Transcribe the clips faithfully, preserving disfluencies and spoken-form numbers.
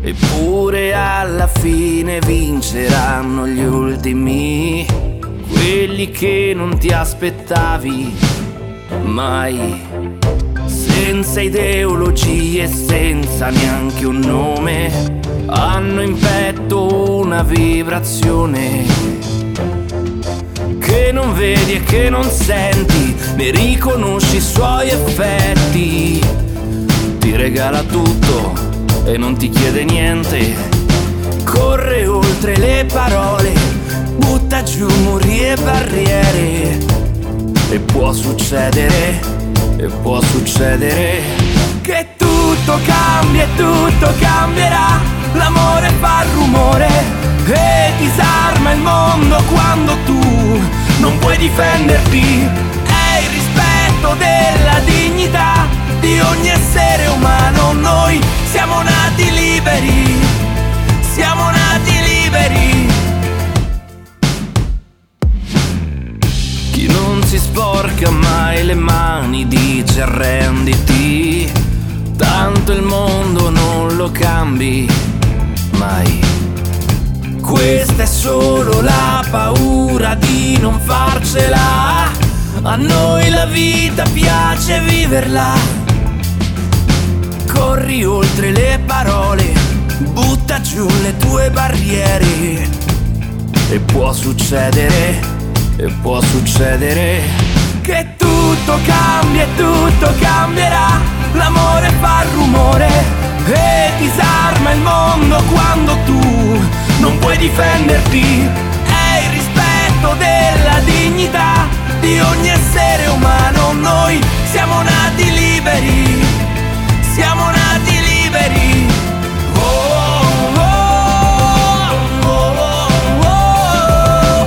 Eppure alla fine vinceranno gli ultimi, quelli che non ti aspettavi mai, senza ideologie, senza neanche un nome, hanno in petto una vibrazione che non vedi e che non senti, ne riconosci i suoi effetti. Ti regala tutto e non ti chiede niente, corre oltre le parole, butta giù muri e barriere. E può succedere, e può succedere che tutto cambia e tutto cambierà. L'amore fa rumore e disarma il mondo quando tu non puoi difenderti. È il rispetto della dignità di ogni essere umano. Noi siamo nati liberi, siamo nati liberi. Chi non si sporca mai le mani dice arrenditi, tanto il mondo non lo cambi mai. Questa è solo la paura di non farcela, a noi la vita piace viverla. Corri oltre le parole, butta giù le tue barriere. E può succedere, e può succedere che tutto cambia e tutto cambierà. L'amore fa rumore e disarma il mondo quando tu non puoi difenderti. È il rispetto della dignità di ogni essere umano. Noi siamo nati liberi, siamo nati liberi. Oh, oh, oh, oh, oh,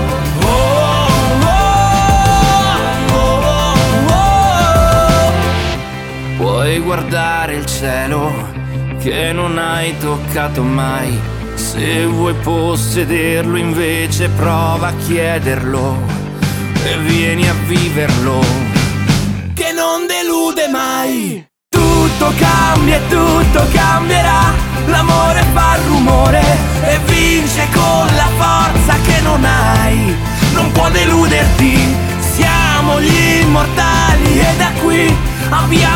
oh, oh, oh. Puoi guardare il cielo che non hai toccato mai, se vuoi possederlo invece prova a chiederlo e vieni a viverlo, che non delude mai. Tutto cambia e tutto cambierà, l'amore fa rumore e vince con la forza che non hai, non può deluderti. Siamo gli immortali e da qui abbiamo